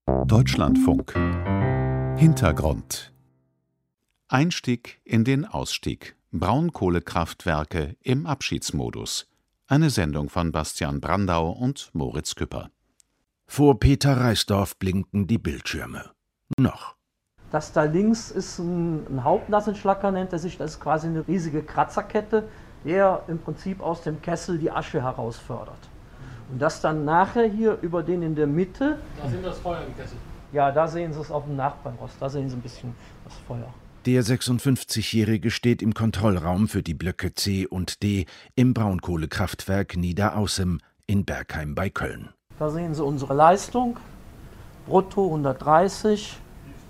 Deutschlandfunk. Hintergrund. Einstieg in den Ausstieg. Braunkohlekraftwerke im Abschiedsmodus. Eine Sendung von Bastian Brandau und Moritz Küpper. Vor Peter Reisdorf blinken die Bildschirme. Noch. Das da links ist ein Hauptnassenschlacker, nennt er sich. Das ist quasi eine riesige Kratzerkette, der im Prinzip aus dem Kessel die Asche herausfördert. Und das dann nachher hier über den in der Mitte. Da sehen wir das Feuer im Kessel. Ja, da sehen Sie es auf dem Nachbarrost. Da sehen Sie ein bisschen das Feuer. Der 56-Jährige steht im Kontrollraum für die Blöcke C und D im Braunkohlekraftwerk Niederaußem in Bergheim bei Köln. Da sehen Sie unsere Leistung. Brutto 130,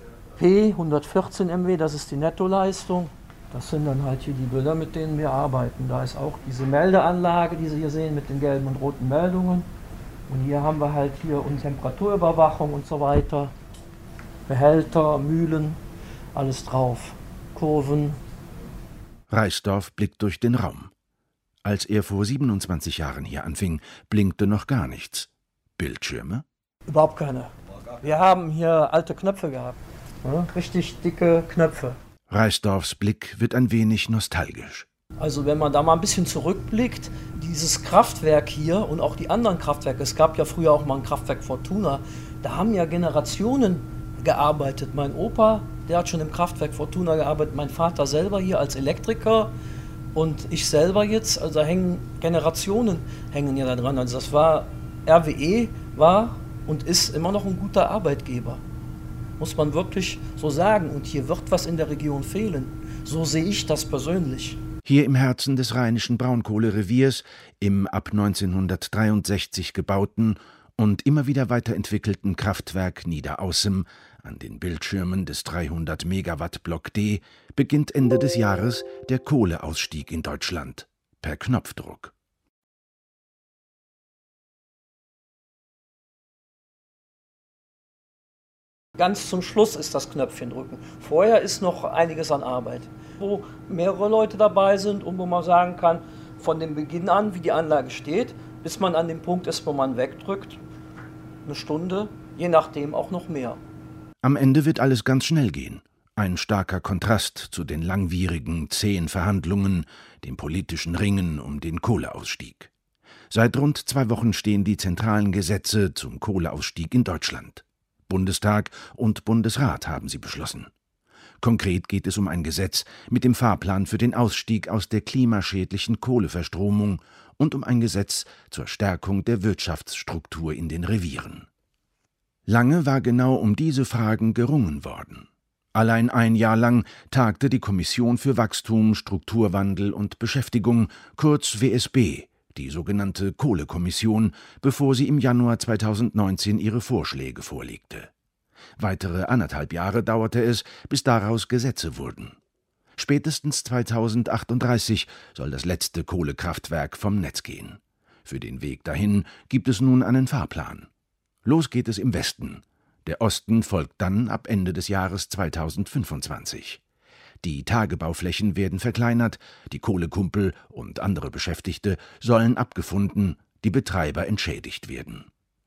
P 114 MW, das ist die Nettoleistung. Das sind dann halt hier die Bilder, mit denen wir arbeiten. Da ist auch diese Meldeanlage, die Sie hier sehen, mit den gelben und roten Meldungen. Und hier haben wir halt hier unsere Temperaturüberwachung und so weiter. Behälter, Mühlen, alles drauf. Kurven. Reisdorf blickt durch den Raum. Als er vor 27 Jahren hier anfing, blinkte noch gar nichts. Bildschirme? Überhaupt keine. Wir haben hier alte Knöpfe gehabt. Ja, richtig dicke Knöpfe. Reisdorfs Blick wird ein wenig nostalgisch. Also wenn man da mal ein bisschen zurückblickt, dieses Kraftwerk hier und auch die anderen Kraftwerke, es gab ja früher auch mal ein Kraftwerk Fortuna, da haben ja Generationen gearbeitet. Mein Opa, der hat schon im Kraftwerk Fortuna gearbeitet, mein Vater selber hier als Elektriker und ich selber jetzt, also da hängen Generationen ja da dran. Also das war, RWE war und ist immer noch ein guter Arbeitgeber. Muss man wirklich so sagen. Und hier wird was in der Region fehlen. So sehe ich das persönlich. Hier im Herzen des rheinischen Braunkohlereviers, im ab 1963 gebauten und immer wieder weiterentwickelten Kraftwerk Niederaußem, an den Bildschirmen des 300 Megawatt Block D, beginnt Ende des Jahres der Kohleausstieg in Deutschland. Per Knopfdruck. Ganz zum Schluss ist das Knöpfchen drücken. Vorher ist noch einiges an Arbeit, wo mehrere Leute dabei sind und wo man sagen kann, von dem Beginn an, wie die Anlage steht, bis man an dem Punkt ist, wo man wegdrückt, eine Stunde, je nachdem auch noch mehr. Am Ende wird alles ganz schnell gehen. Ein starker Kontrast zu den langwierigen, zähen Verhandlungen, dem politischen Ringen um den Kohleausstieg. Seit rund 2 Wochen stehen die zentralen Gesetze zum Kohleausstieg in Deutschland. Bundestag und Bundesrat haben sie beschlossen. Konkret geht es um ein Gesetz mit dem Fahrplan für den Ausstieg aus der klimaschädlichen Kohleverstromung und um ein Gesetz zur Stärkung der Wirtschaftsstruktur in den Revieren. Lange war genau um diese Fragen gerungen worden. Allein ein Jahr lang tagte die Kommission für Wachstum, Strukturwandel und Beschäftigung, kurz WSB, die sogenannte Kohlekommission, bevor sie im Januar 2019 ihre Vorschläge vorlegte. Weitere 1,5 Jahre dauerte es, bis daraus Gesetze wurden. Spätestens 2038 soll das letzte Kohlekraftwerk vom Netz gehen. Für den Weg dahin gibt es nun einen Fahrplan. Los geht es im Westen. Der Osten folgt dann ab Ende des Jahres 2025. Die Tagebauflächen werden verkleinert, die Kohlekumpel und andere Beschäftigte sollen abgefunden, die Betreiber entschädigt werden.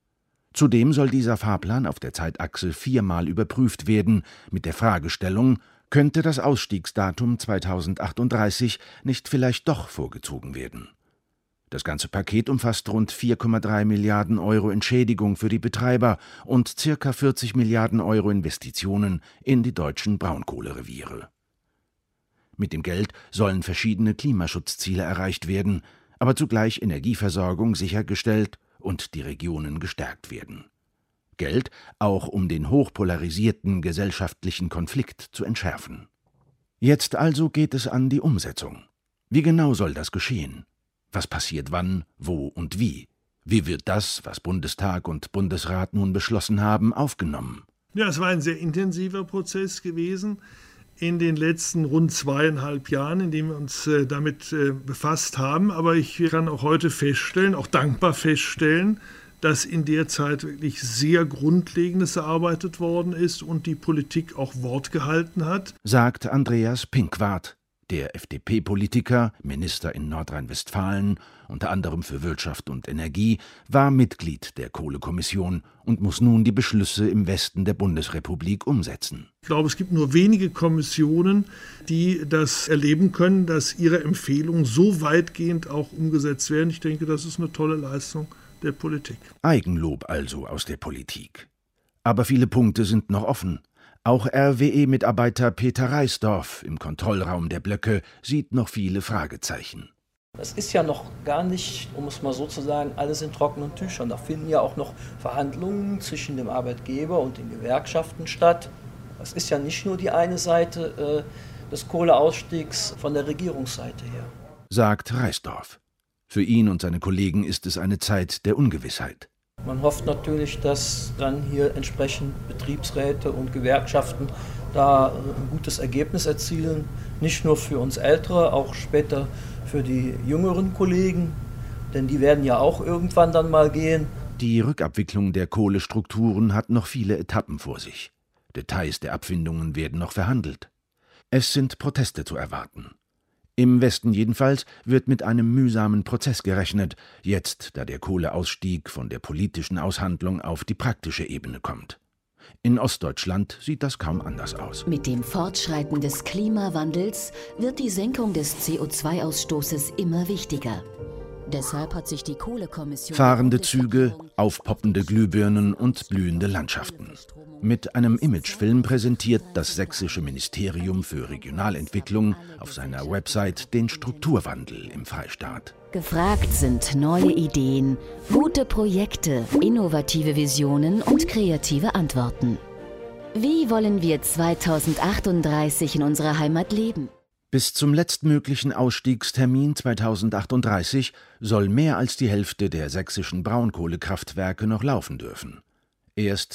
Zudem soll dieser Fahrplan auf der Zeitachse 4-mal überprüft werden, mit der Fragestellung, könnte das Ausstiegsdatum 2038 nicht vielleicht doch vorgezogen werden? Das ganze Paket umfasst rund 4,3 Milliarden Euro Entschädigung für die Betreiber und ca. 40 Milliarden Euro Investitionen in die deutschen Braunkohlereviere. Mit dem Geld sollen verschiedene Klimaschutzziele erreicht werden, aber zugleich Energieversorgung sichergestellt und die Regionen gestärkt werden. Geld auch, um den hochpolarisierten gesellschaftlichen Konflikt zu entschärfen. Jetzt also geht es an die Umsetzung. Wie genau soll das geschehen? Was passiert wann, wo und wie? Wie wird das, was Bundestag und Bundesrat nun beschlossen haben, aufgenommen? Ja, es war ein sehr intensiver Prozess gewesen in den letzten rund 2,5 Jahren, in dem wir uns damit befasst haben. Aber ich kann auch heute feststellen, auch dankbar feststellen, dass in der Zeit wirklich sehr Grundlegendes erarbeitet worden ist und die Politik auch Wort gehalten hat. Sagt Andreas Pinkwart, Der FDP-Politiker, Minister in Nordrhein-Westfalen, unter anderem für Wirtschaft und Energie, war Mitglied der Kohlekommission und muss nun die Beschlüsse im Westen der Bundesrepublik umsetzen. Ich glaube, es gibt nur wenige Kommissionen, die das erleben können, dass ihre Empfehlungen so weitgehend auch umgesetzt werden. Ich denke, das ist eine tolle Leistung der Politik. Eigenlob also aus der Politik. Aber viele Punkte sind noch offen. Auch RWE-Mitarbeiter Peter Reisdorf im Kontrollraum der Blöcke sieht noch viele Fragezeichen. Das ist ja noch gar nicht, um es mal so zu sagen, alles in trockenen Tüchern. Da finden ja auch noch Verhandlungen zwischen dem Arbeitgeber und den Gewerkschaften statt. Das ist ja nicht nur die eine Seite des Kohleausstiegs von der Regierungsseite her. Sagt Reisdorf. Für ihn und seine Kollegen ist es eine Zeit der Ungewissheit. Man hofft natürlich, dass dann hier entsprechend Betriebsräte und Gewerkschaften da ein gutes Ergebnis erzielen. Nicht nur für uns Ältere, auch später für die jüngeren Kollegen, denn die werden ja auch irgendwann dann mal gehen. Die Rückabwicklung der Kohlestrukturen hat noch viele Etappen vor sich. Details der Abfindungen werden noch verhandelt. Es sind Proteste zu erwarten. Im Westen jedenfalls wird mit einem mühsamen Prozess gerechnet, jetzt, da der Kohleausstieg von der politischen Aushandlung auf die praktische Ebene kommt. In Ostdeutschland sieht das kaum anders aus. Mit dem Fortschreiten des Klimawandels wird die Senkung des CO2-Ausstoßes immer wichtiger. Deshalb hat sich die Kohlekommission... Fahrende Züge, aufpoppende Glühbirnen und blühende Landschaften. Mit einem Imagefilm präsentiert das Sächsische Ministerium für Regionalentwicklung auf seiner Website den Strukturwandel im Freistaat. Gefragt sind neue Ideen, gute Projekte, innovative Visionen und kreative Antworten. Wie wollen wir 2038 in unserer Heimat leben? Bis zum letztmöglichen Ausstiegstermin 2038 soll mehr als die Hälfte der sächsischen Braunkohlekraftwerke noch laufen dürfen. Erst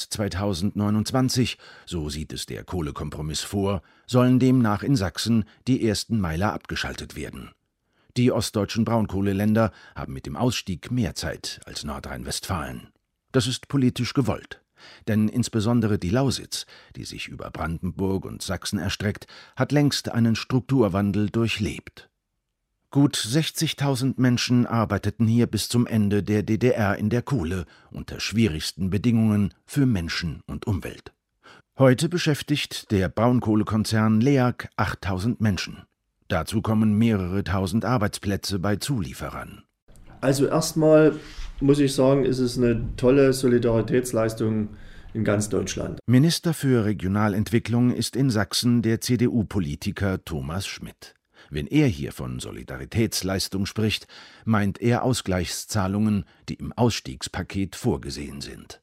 2029, so sieht es der Kohlekompromiss vor, sollen demnach in Sachsen die ersten Meiler abgeschaltet werden. Die ostdeutschen Braunkohleländer haben mit dem Ausstieg mehr Zeit als Nordrhein-Westfalen. Das ist politisch gewollt. Denn insbesondere die Lausitz, die sich über Brandenburg und Sachsen erstreckt, hat längst einen Strukturwandel durchlebt. Gut 60.000 Menschen arbeiteten hier bis zum Ende der DDR in der Kohle unter schwierigsten Bedingungen für Menschen und Umwelt. Heute beschäftigt der Braunkohlekonzern LEAG 8.000 Menschen. Dazu kommen mehrere tausend Arbeitsplätze bei Zulieferern. Also erstmal muss ich sagen, ist es eine tolle Solidaritätsleistung in ganz Deutschland. Minister für Regionalentwicklung ist in Sachsen der CDU-Politiker Thomas Schmidt. Wenn er hier von Solidaritätsleistung spricht, meint er Ausgleichszahlungen, die im Ausstiegspaket vorgesehen sind.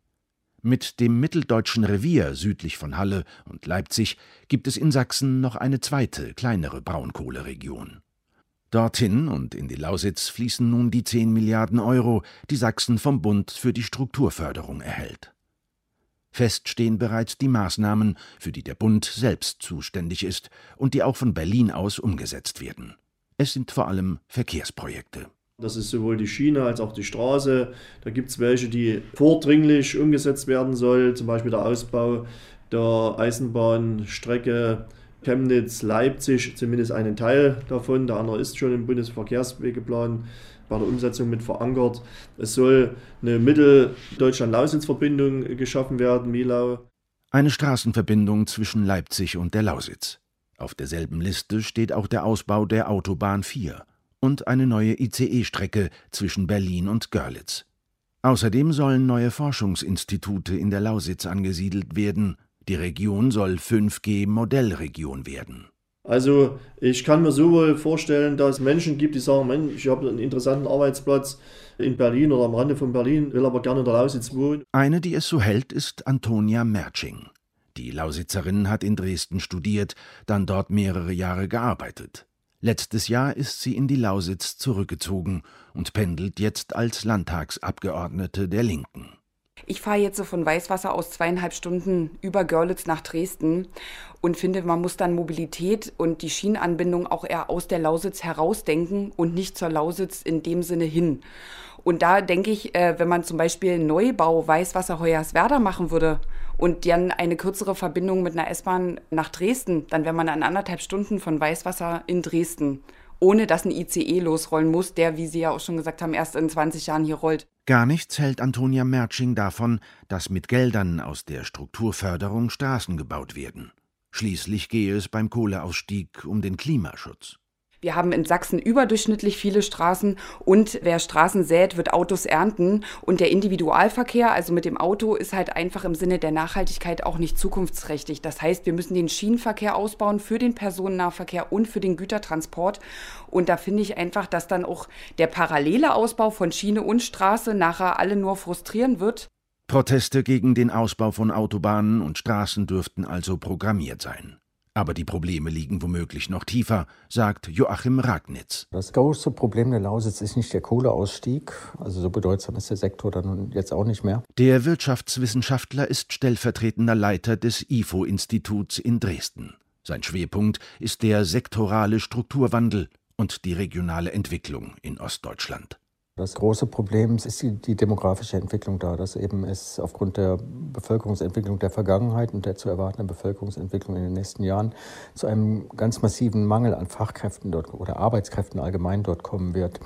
Mit dem Mitteldeutschen Revier südlich von Halle und Leipzig gibt es in Sachsen noch eine zweite, kleinere Braunkohleregion. Dorthin und in die Lausitz fließen nun die 10 Milliarden Euro, die Sachsen vom Bund für die Strukturförderung erhält. Fest stehen bereits die Maßnahmen, für die der Bund selbst zuständig ist und die auch von Berlin aus umgesetzt werden. Es sind vor allem Verkehrsprojekte. Das ist sowohl die Schiene als auch die Straße. Da gibt es welche, die vordringlich umgesetzt werden soll, zum Beispiel der Ausbau der Eisenbahnstrecke Chemnitz-Leipzig, zumindest einen Teil davon. Der andere ist schon im Bundesverkehrswegeplan bei der Umsetzung mit verankert. Es soll eine Mitteldeutschland-Lausitz-Verbindung geschaffen werden, Mielau. Eine Straßenverbindung zwischen Leipzig und der Lausitz. Auf derselben Liste steht auch der Ausbau der Autobahn 4 und eine neue ICE-Strecke zwischen Berlin und Görlitz. Außerdem sollen neue Forschungsinstitute in der Lausitz angesiedelt werden. Die Region soll 5G-Modellregion werden. Also ich kann mir so wohl vorstellen, dass es Menschen gibt, die sagen, Mensch, ich habe einen interessanten Arbeitsplatz in Berlin oder am Rande von Berlin, will aber gerne in der Lausitz wohnen. Eine, die es so hält, ist Antonia Mertsching. Die Lausitzerin hat in Dresden studiert, dann dort mehrere Jahre gearbeitet. Letztes Jahr ist sie in die Lausitz zurückgezogen und pendelt jetzt als Landtagsabgeordnete der Linken. Ich fahre jetzt so von Weißwasser aus 2,5 Stunden über Görlitz nach Dresden und finde, man muss dann Mobilität und die Schienenanbindung auch eher aus der Lausitz herausdenken und nicht zur Lausitz in dem Sinne hin. Und da denke ich, wenn man zum Beispiel einen Neubau Weißwasser-Hoyerswerda machen würde und dann eine kürzere Verbindung mit einer S-Bahn nach Dresden, dann wäre man an 1,5 Stunden von Weißwasser in Dresden, ohne dass ein ICE losrollen muss, der, wie Sie ja auch schon gesagt haben, erst in 20 Jahren hier rollt. Gar nichts hält Antonia Mertsching davon, dass mit Geldern aus der Strukturförderung Straßen gebaut werden. Schließlich gehe es beim Kohleausstieg um den Klimaschutz. Wir haben in Sachsen überdurchschnittlich viele Straßen und wer Straßen sät, wird Autos ernten. Und der Individualverkehr, also mit dem Auto, ist halt einfach im Sinne der Nachhaltigkeit auch nicht zukunftsträchtig. Das heißt, wir müssen den Schienenverkehr ausbauen für den Personennahverkehr und für den Gütertransport. Und da finde ich einfach, dass dann auch der parallele Ausbau von Schiene und Straße nachher alle nur frustrieren wird. Proteste gegen den Ausbau von Autobahnen und Straßen dürften also programmiert sein. Aber die Probleme liegen womöglich noch tiefer, sagt Joachim Ragnitz. Das große Problem der Lausitz ist nicht der Kohleausstieg, also so bedeutsam ist der Sektor dann jetzt auch nicht mehr. Der Wirtschaftswissenschaftler ist stellvertretender Leiter des IFO-Instituts in Dresden. Sein Schwerpunkt ist der sektorale Strukturwandel und die regionale Entwicklung in Ostdeutschland. Das große Problem ist die demografische Entwicklung da, dass eben es aufgrund der Bevölkerungsentwicklung der Vergangenheit und der zu erwartenden Bevölkerungsentwicklung in den nächsten Jahren zu einem ganz massiven Mangel an Fachkräften dort oder Arbeitskräften allgemein dort kommen wird.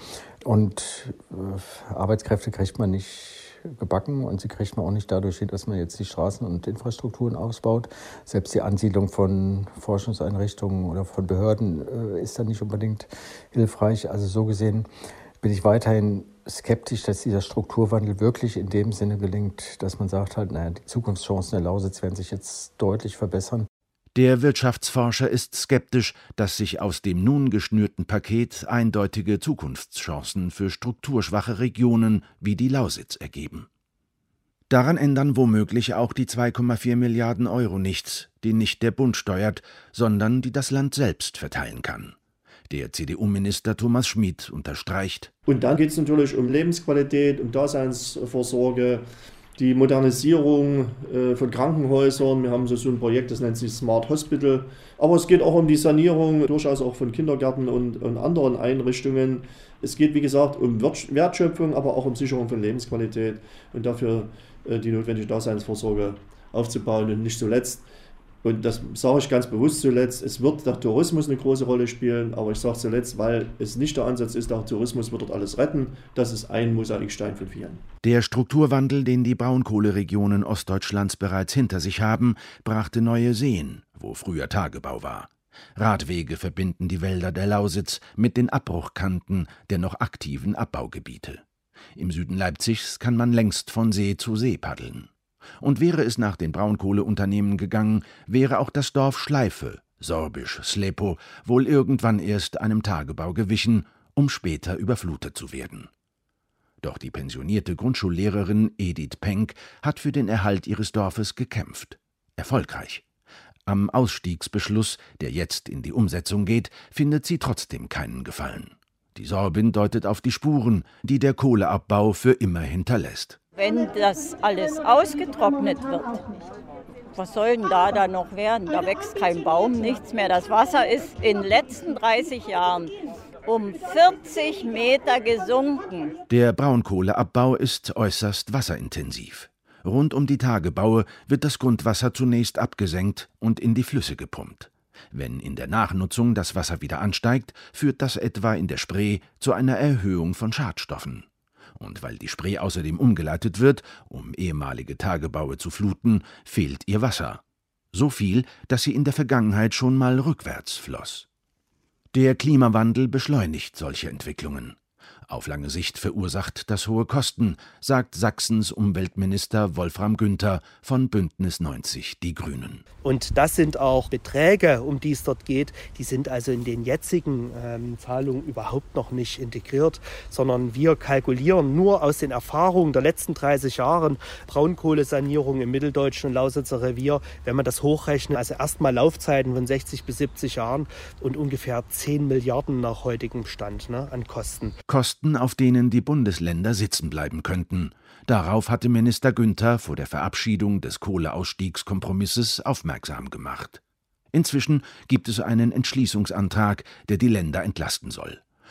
Und Arbeitskräfte kriegt man nicht gebacken und sie kriegt man auch nicht dadurch hin, dass man jetzt die Straßen und Infrastrukturen ausbaut. Selbst die Ansiedlung von Forschungseinrichtungen oder von Behörden ist dann nicht unbedingt hilfreich. Also so gesehen bin ich weiterhin skeptisch, dass dieser Strukturwandel wirklich in dem Sinne gelingt, dass man sagt halt, die Zukunftschancen der Lausitz werden sich jetzt deutlich verbessern. Der Wirtschaftsforscher ist skeptisch, dass sich aus dem nun geschnürten Paket eindeutige Zukunftschancen für strukturschwache Regionen wie die Lausitz ergeben. Daran ändern womöglich auch die 2,4 Milliarden Euro nichts, die nicht der Bund steuert, sondern die das Land selbst verteilen kann. Der CDU-Minister Thomas Schmid unterstreicht. Und dann geht es natürlich um Lebensqualität, um Daseinsvorsorge, die Modernisierung von Krankenhäusern. Wir haben so ein Projekt, das nennt sich Smart Hospital. Aber es geht auch um die Sanierung, durchaus auch von Kindergärten und anderen Einrichtungen. Es geht, wie gesagt, um Wertschöpfung, aber auch um Sicherung von Lebensqualität und dafür die notwendige Daseinsvorsorge aufzubauen. Und nicht zuletzt, und das sage ich ganz bewusst zuletzt, es wird der Tourismus eine große Rolle spielen, aber ich sage zuletzt, weil es nicht der Ansatz ist, der Tourismus wird dort alles retten. Das ist ein Mosaikstein von vielen. Der Strukturwandel, den die Braunkohleregionen Ostdeutschlands bereits hinter sich haben, brachte neue Seen, wo früher Tagebau war. Radwege verbinden die Wälder der Lausitz mit den Abbruchkanten der noch aktiven Abbaugebiete. Im Süden Leipzigs kann man längst von See zu See paddeln. Und wäre es nach den Braunkohleunternehmen gegangen, wäre auch das Dorf Schleife, sorbisch Slepo, wohl irgendwann erst einem Tagebau gewichen, um später überflutet zu werden. Doch die pensionierte Grundschullehrerin Edith Penck hat für den Erhalt ihres Dorfes gekämpft. Erfolgreich. Am Ausstiegsbeschluss, der jetzt in die Umsetzung geht, findet sie trotzdem keinen Gefallen. Die Sorbin deutet auf die Spuren, die der Kohleabbau für immer hinterlässt. Wenn das alles ausgetrocknet wird, was soll denn da noch werden? Da wächst kein Baum, nichts mehr. Das Wasser ist in den letzten 30 Jahren um 40 Meter gesunken. Der Braunkohleabbau ist äußerst wasserintensiv. Rund um die Tagebaue wird das Grundwasser zunächst abgesenkt und in die Flüsse gepumpt. Wenn in der Nachnutzung das Wasser wieder ansteigt, führt das etwa in der Spree zu einer Erhöhung von Schadstoffen. Und weil die Spree außerdem umgeleitet wird, um ehemalige Tagebaue zu fluten, fehlt ihr Wasser. So viel, dass sie in der Vergangenheit schon mal rückwärts floss. Der Klimawandel beschleunigt solche Entwicklungen. Auf lange Sicht verursacht das hohe Kosten, sagt Sachsens Umweltminister Wolfram Günther von Bündnis 90 Die Grünen. Und das sind auch Beträge, um die es dort geht, die sind also in den jetzigen Zahlungen überhaupt noch nicht integriert, sondern wir kalkulieren nur aus den Erfahrungen der letzten 30 Jahre Braunkohlesanierung im mitteldeutschen und Lausitzer Revier, wenn man das hochrechnet, also erstmal Laufzeiten von 60 bis 70 Jahren und ungefähr 10 Milliarden nach heutigem Stand an Kosten. Kosten, auf denen die Bundesländer sitzen bleiben könnten. Darauf hatte Minister Günther vor der Verabschiedung des Kohleausstiegskompromisses aufmerksam gemacht. Inzwischen gibt es einen Entschließungsantrag, der die Länder entlasten soll.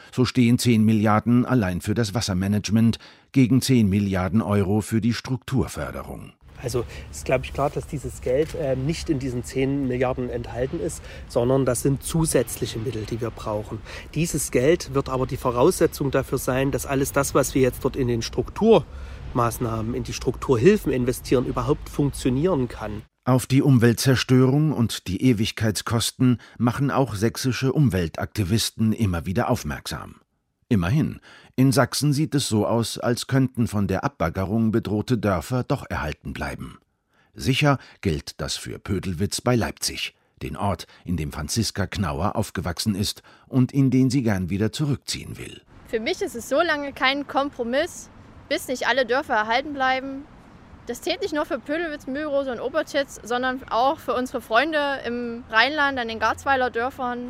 So stehen 10 Milliarden allein für das Wassermanagement gegen 10 Milliarden Euro für die Strukturförderung. Also ist, glaube ich, klar, dass dieses Geld nicht in diesen 10 Milliarden enthalten ist, sondern das sind zusätzliche Mittel, die wir brauchen. Dieses Geld wird aber die Voraussetzung dafür sein, dass alles das, was wir jetzt dort in den Strukturmaßnahmen, in die Strukturhilfen investieren, überhaupt funktionieren kann. Auf die Umweltzerstörung und die Ewigkeitskosten machen auch sächsische Umweltaktivisten immer wieder aufmerksam. Immerhin, in Sachsen sieht es so aus, als könnten von der Abbaggerung bedrohte Dörfer doch erhalten bleiben. Sicher gilt das für Pödelwitz bei Leipzig, den Ort, in dem Franziska Knauer aufgewachsen ist und in den sie gern wieder zurückziehen will. Für mich ist es so lange kein Kompromiss, bis nicht alle Dörfer erhalten bleiben. Das zählt nicht nur für Pödelwitz, Mühlrose und Obertschitz, sondern auch für unsere Freunde im Rheinland, an den Garzweiler Dörfern.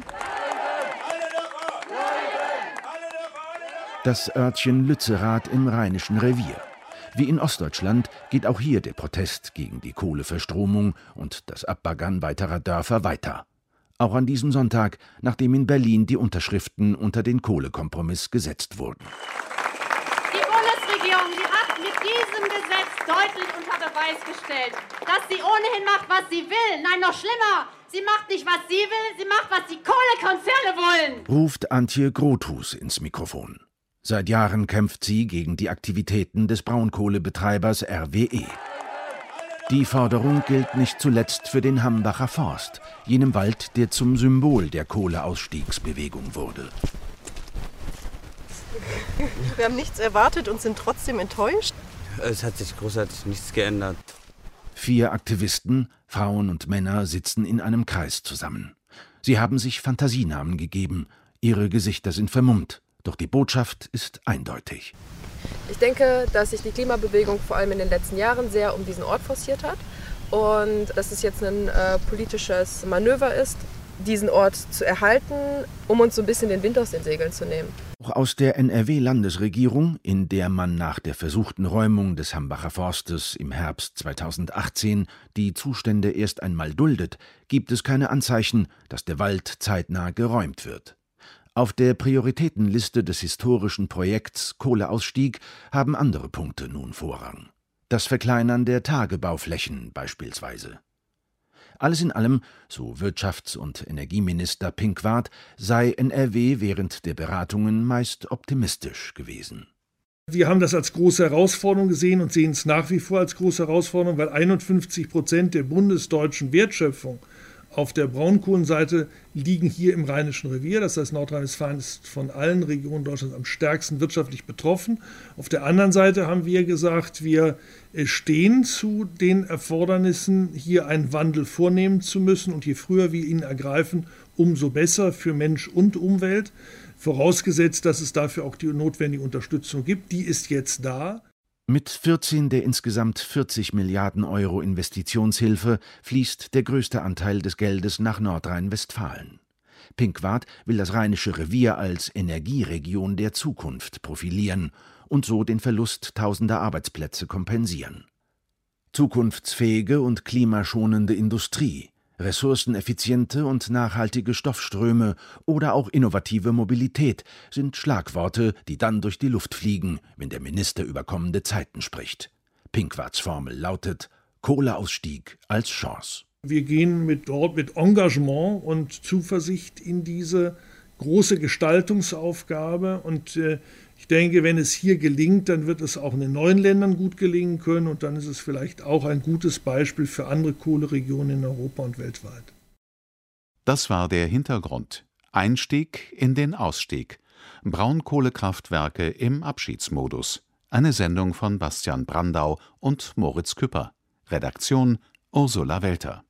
Das Örtchen Lützerath im Rheinischen Revier. Wie in Ostdeutschland geht auch hier der Protest gegen die Kohleverstromung und das Abbaggern weiterer Dörfer weiter. Auch an diesem Sonntag, nachdem in Berlin die Unterschriften unter den Kohlekompromiss gesetzt wurden. Die Bundesregierung, die hat mit diesem Gesetz deutlich unter Beweis gestellt, dass sie ohnehin macht, was sie will. Nein, noch schlimmer. Sie macht nicht, was sie will, sie macht, was die Kohlekonzerne wollen, ruft Antje Grothus ins Mikrofon. Seit Jahren kämpft sie gegen die Aktivitäten des Braunkohlebetreibers RWE. Die Forderung gilt nicht zuletzt für den Hambacher Forst, jenem Wald, der zum Symbol der Kohleausstiegsbewegung wurde. Wir haben nichts erwartet und sind trotzdem enttäuscht. Es hat sich großartig nichts geändert. 4 Aktivisten, Frauen und Männer, sitzen in einem Kreis zusammen. Sie haben sich Fantasienamen gegeben, ihre Gesichter sind vermummt. Doch die Botschaft ist eindeutig. Ich denke, dass sich die Klimabewegung vor allem in den letzten Jahren sehr um diesen Ort forciert hat und dass es jetzt ein politisches Manöver ist, diesen Ort zu erhalten, um uns so ein bisschen den Wind aus den Segeln zu nehmen. Auch aus der NRW-Landesregierung, in der man nach der versuchten Räumung des Hambacher Forstes im Herbst 2018 die Zustände erst einmal duldet, gibt es keine Anzeichen, dass der Wald zeitnah geräumt wird. Auf der Prioritätenliste des historischen Projekts Kohleausstieg haben andere Punkte nun Vorrang. Das Verkleinern der Tagebauflächen beispielsweise. Alles in allem, so Wirtschafts- und Energieminister Pinkwart, sei NRW während der Beratungen meist optimistisch gewesen. Wir haben das als große Herausforderung gesehen und sehen es nach wie vor als große Herausforderung, weil 51% der bundesdeutschen Wertschöpfung auf der Braunkohlenseite liegen hier im Rheinischen Revier. Das heißt, Nordrhein-Westfalen ist von allen Regionen Deutschlands am stärksten wirtschaftlich betroffen. Auf der anderen Seite haben wir gesagt, wir stehen zu den Erfordernissen, hier einen Wandel vornehmen zu müssen. Und je früher wir ihn ergreifen, umso besser für Mensch und Umwelt. Vorausgesetzt, dass es dafür auch die notwendige Unterstützung gibt. Die ist jetzt da. Mit 14 der insgesamt 40 Milliarden Euro Investitionshilfe fließt der größte Anteil des Geldes nach Nordrhein-Westfalen. Pinkwart will das Rheinische Revier als Energieregion der Zukunft profilieren und so den Verlust tausender Arbeitsplätze kompensieren. Zukunftsfähige und klimaschonende Industrie, ressourceneffiziente und nachhaltige Stoffströme oder auch innovative Mobilität sind Schlagworte, die dann durch die Luft fliegen, wenn der Minister über kommende Zeiten spricht. Pinkwarts Formel lautet: Kohleausstieg als Chance. Wir gehen mit Engagement und Zuversicht in diese große Gestaltungsaufgabe und ich denke, wenn es hier gelingt, dann wird es auch in den neuen Ländern gut gelingen können und dann ist es vielleicht auch ein gutes Beispiel für andere Kohleregionen in Europa und weltweit. Das war der Hintergrund. Einstieg in den Ausstieg. Braunkohlekraftwerke im Abschiedsmodus. Eine Sendung von Bastian Brandau und Moritz Küpper. Redaktion Ursula Welter.